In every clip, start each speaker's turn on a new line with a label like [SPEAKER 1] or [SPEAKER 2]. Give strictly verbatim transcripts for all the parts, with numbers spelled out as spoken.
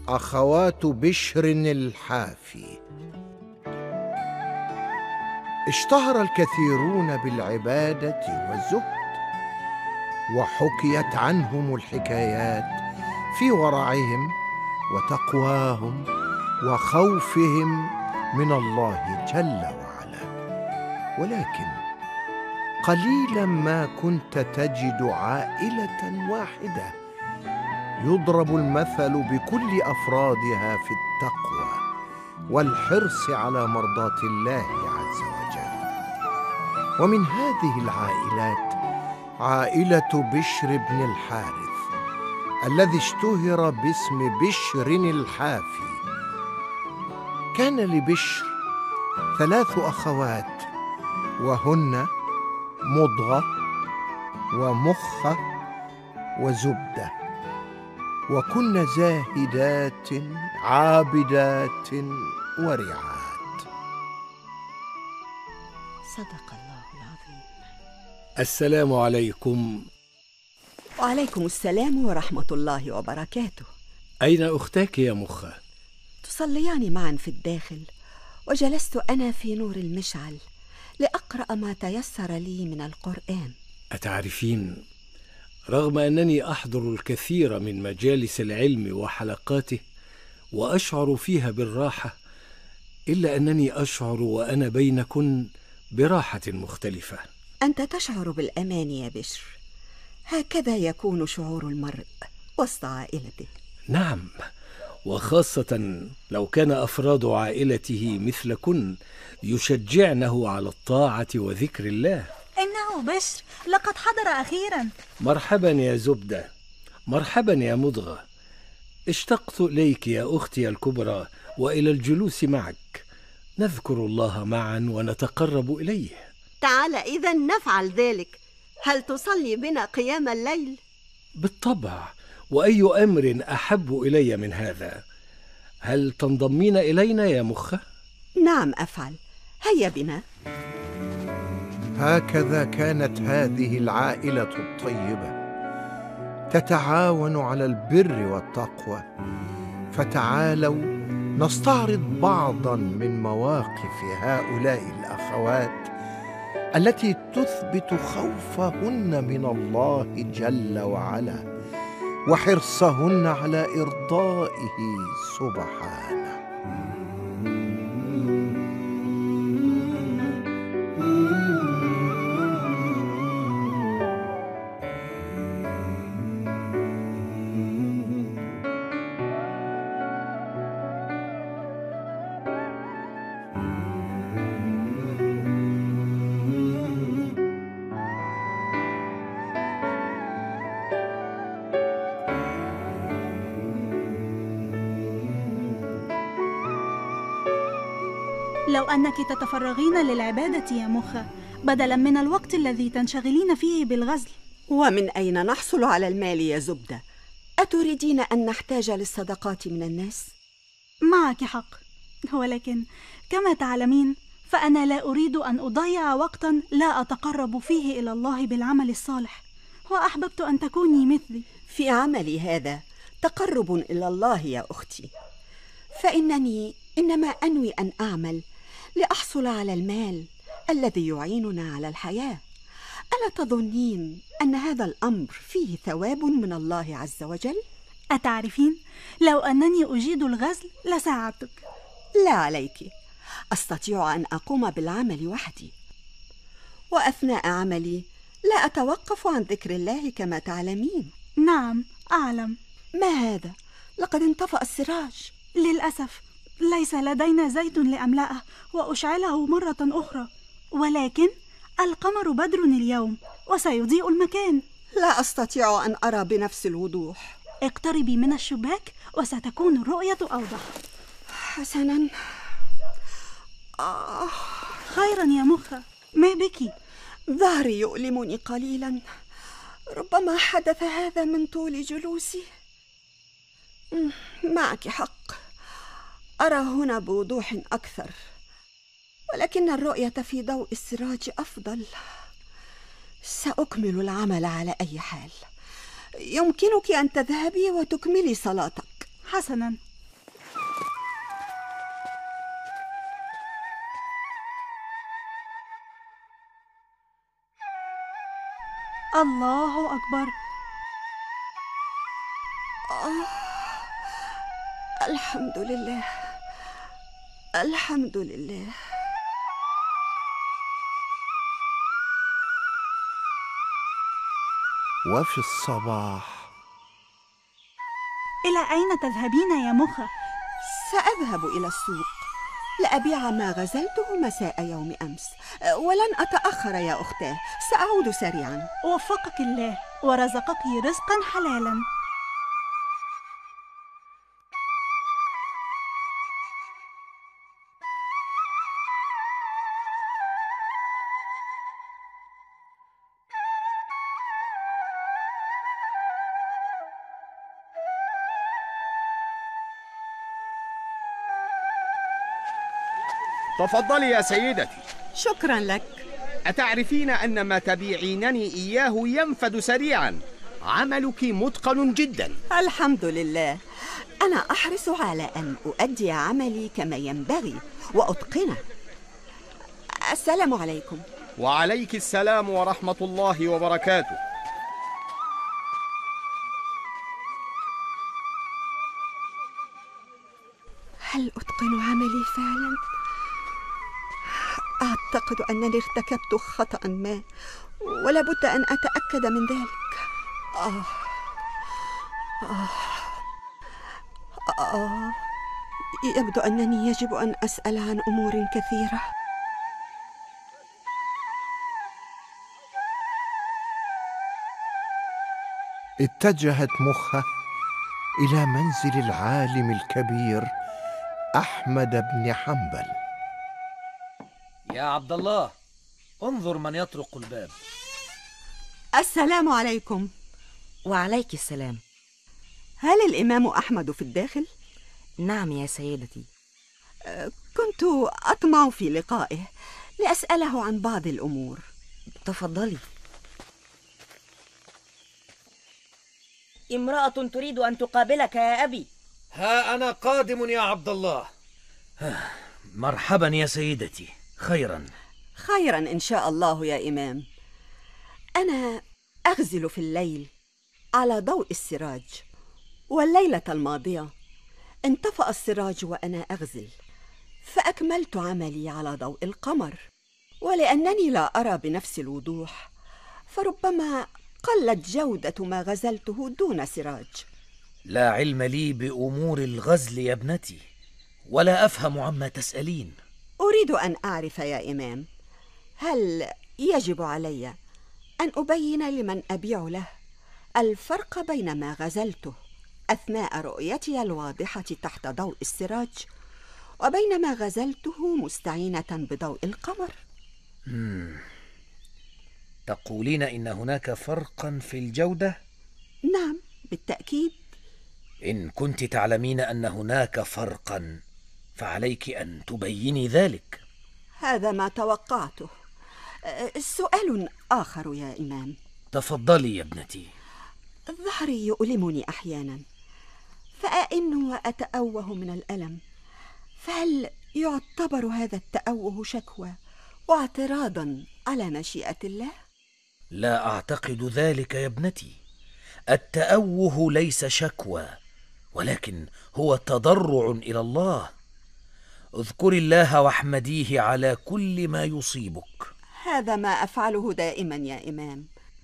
[SPEAKER 1] أخوات بشر الحافي. اشتهر الكثيرون بالعبادة والزهد، وحكيت عنهم الحكايات في ورعهم وتقواهم وخوفهم من الله جل وعلا. ولكن قليلا ما كنت تجد عائلة واحدة يضرب المثل بكل أفرادها في التقوى والحرص على مرضاة الله عز وجل. ومن هذه العائلات عائلة بشر بن الحارث الذي اشتهر باسم بشر الحافي. كان لبشر ثلاث أخوات، وهن مضغة ومخة وزبدة، وكن زاهدات عابدات ورعات.
[SPEAKER 2] صدق الله العظيم.
[SPEAKER 3] السلام عليكم.
[SPEAKER 2] وعليكم السلام ورحمة الله وبركاته.
[SPEAKER 3] أين أختاك يا مخة؟
[SPEAKER 2] تصليان معا في الداخل، وجلست أنا في نور المشعل لأقرأ ما تيسر لي من القرآن.
[SPEAKER 3] أتعرفين، رغم أنني أحضر الكثير من مجالس العلم وحلقاته وأشعر فيها بالراحة، إلا أنني أشعر وأنا بينكن براحة مختلفة.
[SPEAKER 2] أنت تشعر بالأمان يا بشر، هكذا يكون شعور المرء وسط عائلته.
[SPEAKER 3] نعم، وخاصة لو كان أفراد عائلته مثلكن يشجعنه على الطاعة وذكر الله.
[SPEAKER 4] إنه بشر، لقد حضر أخيرا.
[SPEAKER 3] مرحبا يا زبدة، مرحبا يا مضغة. اشتقت إليك يا أختي الكبرى وإلى الجلوس معك، نذكر الله معا ونتقرب إليه.
[SPEAKER 5] تعال إذن نفعل ذلك. هل تصلي بنا قيام الليل؟
[SPEAKER 3] بالطبع، وأي أمر أحب إلي من هذا. هل تنضمين إلينا يا مخة؟
[SPEAKER 2] نعم أفعل، هيا بنا.
[SPEAKER 1] هكذا كانت هذه العائلة الطيبة تتعاون على البر والتقوى. فتعالوا نستعرض بعضا من مواقف هؤلاء الأخوات التي تثبت خوفهن من الله جل وعلا وحرصهن على إرضائه سبحانه.
[SPEAKER 4] لو أنك تتفرغين للعبادة يا مخة بدلا من الوقت الذي تنشغلين فيه بالغزل.
[SPEAKER 2] ومن أين نحصل على المال يا زبدة؟ أتريدين أن نحتاج للصدقات من الناس؟
[SPEAKER 4] معك حق، ولكن كما تعلمين فأنا لا أريد أن أضيع وقتا لا أتقرب فيه إلى الله بالعمل الصالح، وأحببت أن تكوني مثلي.
[SPEAKER 2] في عملي هذا تقرب إلى الله يا أختي، فإنني إنما أنوي أن أعمل لأحصل على المال الذي يعيننا على الحياة. ألا تظنين أن هذا الأمر فيه ثواب من الله عز وجل؟
[SPEAKER 4] أتعرفين، لو أنني أجيد الغزل لساعدتك.
[SPEAKER 2] لا عليك، أستطيع أن أقوم بالعمل وحدي، وأثناء عملي لا أتوقف عن ذكر الله كما تعلمين.
[SPEAKER 4] نعم أعلم.
[SPEAKER 2] ما هذا؟ لقد انطفأ السراج.
[SPEAKER 4] للأسف ليس لدينا زيت لأملأه وأشعله مرة أخرى، ولكن القمر بدر اليوم وسيضيء المكان.
[SPEAKER 2] لا أستطيع أن أرى بنفس الوضوح.
[SPEAKER 4] اقتربي من الشباك وستكون الرؤية أوضح.
[SPEAKER 2] حسنا. آه.
[SPEAKER 4] خيرا يا مخة، ما بك؟
[SPEAKER 2] ظهري يؤلمني قليلا، ربما حدث هذا من طول جلوسي. معك حق، أرى هنا بوضوح أكثر، ولكن الرؤية في ضوء السراج أفضل. سأكمل العمل على أي حال. يمكنك أن تذهبي وتكملي صلاتك.
[SPEAKER 4] حسنا، الله أكبر.
[SPEAKER 2] آه. الحمد لله، الحمد لله.
[SPEAKER 1] وفي الصباح:
[SPEAKER 4] إلى أين تذهبين يا مخة؟
[SPEAKER 2] سأذهب إلى السوق لأبيع ما غزلته مساء يوم أمس، ولن أتأخر يا أختاه، سأعود سريعا.
[SPEAKER 4] وفقك الله ورزقك رزقا حلالا.
[SPEAKER 6] تفضلي يا سيدتي.
[SPEAKER 2] شكرا لك.
[SPEAKER 6] أتعرفين أن ما تبيعينني إياه ينفد سريعا؟ عملك متقن جدا.
[SPEAKER 2] الحمد لله، أنا أحرص على أن أؤدي عملي كما ينبغي وأتقنه. السلام عليكم.
[SPEAKER 6] وعليك السلام ورحمة الله وبركاته.
[SPEAKER 2] هل أتقن عملي فعلا؟ أعتقد أنني ارتكبت خطأ ما، ولا بد أن أتأكد من ذلك. آه. آه. آه. يبدو أنني يجب أن أسأل عن أمور كثيرة.
[SPEAKER 1] اتجهت مخة إلى منزل العالم الكبير أحمد بن حنبل.
[SPEAKER 3] يا عبد الله، انظر من يطرق الباب.
[SPEAKER 2] السلام عليكم.
[SPEAKER 7] وعليك السلام.
[SPEAKER 2] هل الإمام أحمد في الداخل؟
[SPEAKER 7] نعم يا سيدتي.
[SPEAKER 2] كنت أطمع في لقائه لأسأله عن بعض الأمور.
[SPEAKER 7] تفضلي. امرأة تريد أن تقابلك يا أبي.
[SPEAKER 3] ها أنا قادم يا عبد الله. مرحبا يا سيدتي. خيرا
[SPEAKER 2] خيرا إن شاء الله يا إمام. أنا أغزل في الليل على ضوء السراج، والليلة الماضية انطفأ السراج وأنا أغزل، فأكملت عملي على ضوء القمر، ولأنني لا أرى بنفس الوضوح فربما قلت جودة ما غزلته دون سراج.
[SPEAKER 3] لا علم لي بأمور الغزل يا ابنتي، ولا أفهم عما تسألين.
[SPEAKER 2] أريد أن أعرف يا إمام، هل يجب علي أن أبين لمن أبيع له الفرق بين ما غزلته أثناء رؤيتي الواضحة تحت ضوء السراج وبين ما غزلته مستعينة بضوء القمر؟
[SPEAKER 3] مم. تقولين إن هناك فرقا في الجودة؟
[SPEAKER 2] نعم بالتأكيد.
[SPEAKER 3] إن كنت تعلمين أن هناك فرقا فعليك أن تبيني ذلك.
[SPEAKER 2] هذا ما توقعته. سؤال آخر يا إمام.
[SPEAKER 3] تفضلي يا ابنتي.
[SPEAKER 2] ظهري يؤلمني أحيانا فأئن وأتأوه من الألم، فهل يعتبر هذا التأوه شكوى واعتراضا على مشيئة الله؟
[SPEAKER 3] لا أعتقد ذلك يا ابنتي. التأوه ليس شكوى، ولكن هو تضرع إلى الله. اذكري الله واحمديه على كل ما يصيبك.
[SPEAKER 2] هذا ما أفعله دائما يا إمام.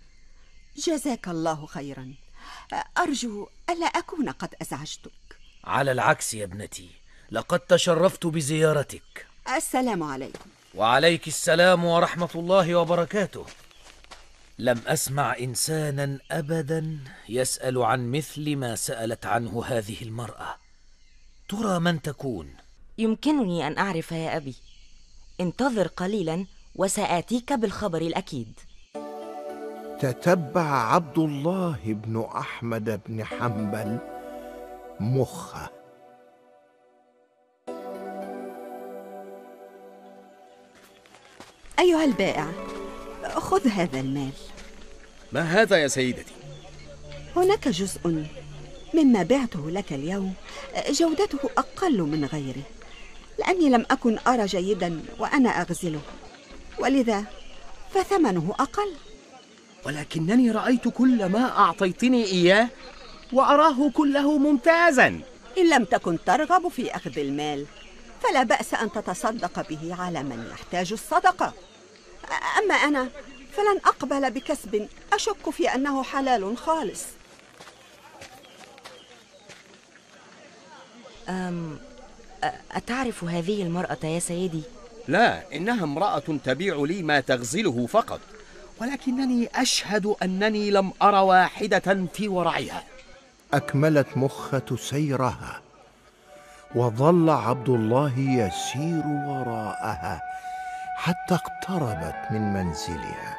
[SPEAKER 2] جزاك الله خيرا. أرجو ألا أكون قد أزعجتك.
[SPEAKER 3] على العكس يا ابنتي، لقد تشرفت بزيارتك.
[SPEAKER 2] السلام عليكم.
[SPEAKER 3] وعليك السلام ورحمة الله وبركاته. لم أسمع إنسانا أبدا يسأل عن مثل ما سألت عنه هذه المرأة. ترى من تكون؟
[SPEAKER 7] يمكنني أن أعرف يا أبي. انتظر قليلا وسآتيك بالخبر الأكيد.
[SPEAKER 1] تتبع عبد الله بن أحمد بن حنبل مخة.
[SPEAKER 2] أيها البائع، خذ هذا المال.
[SPEAKER 6] ما هذا يا سيدتي؟
[SPEAKER 2] هناك جزء مما بعته لك اليوم جودته أقل من غيره، لأني لم أكن أرى جيدا وأنا أغزله، ولذا فثمنه أقل.
[SPEAKER 6] ولكنني رأيت كل ما أعطيتني إياه وأراه كله ممتازا.
[SPEAKER 2] إن لم تكن ترغب في أخذ المال فلا بأس أن تتصدق به على من يحتاج الصدقة. أما أنا فلن أقبل بكسب أشك في أنه حلال خالص.
[SPEAKER 7] أم أتعرف هذه المرأة يا سيدي؟
[SPEAKER 6] لا، إنها امرأة تبيع لي ما تغزله فقط، ولكنني أشهد أنني لم أر واحدة في ورعها.
[SPEAKER 1] أكملت مخة سيرها، وظل عبد الله يسير وراءها حتى اقتربت من منزلها.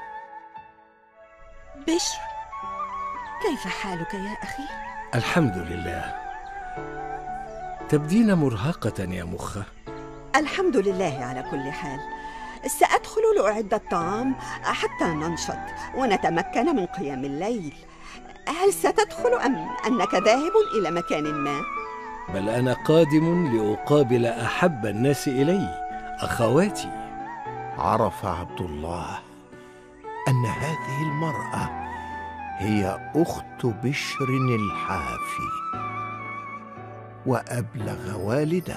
[SPEAKER 2] بشر، كيف حالك يا أخي؟
[SPEAKER 3] الحمد لله. تبدين مرهقة يا مخة.
[SPEAKER 2] الحمد لله على كل حال. سأدخل لأعد الطعام حتى ننشط ونتمكن من قيام الليل. هل ستدخل أم أنك ذاهب إلى مكان ما؟
[SPEAKER 3] بل أنا قادم لأقابل أحب الناس إلي، أخواتي.
[SPEAKER 1] عرف عبد الله أن هذه المرأة هي أخت بشر الحافي، وأبلغ والده.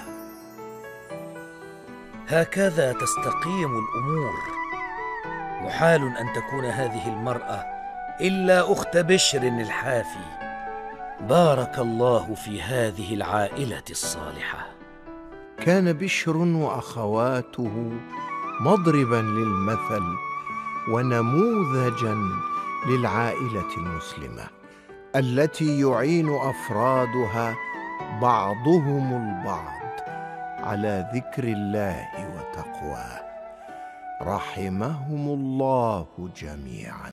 [SPEAKER 8] هكذا تستقيم الأمور. محال أن تكون هذه المرأة إلا أخت بشر الحافي. بارك الله في هذه العائلة الصالحة.
[SPEAKER 1] كان بشر وأخواته مضربا للمثل ونموذجا للعائلة المسلمة التي يعين أفرادها بعضهم البعض على ذكر الله وتقواه. رحمهم الله جميعا.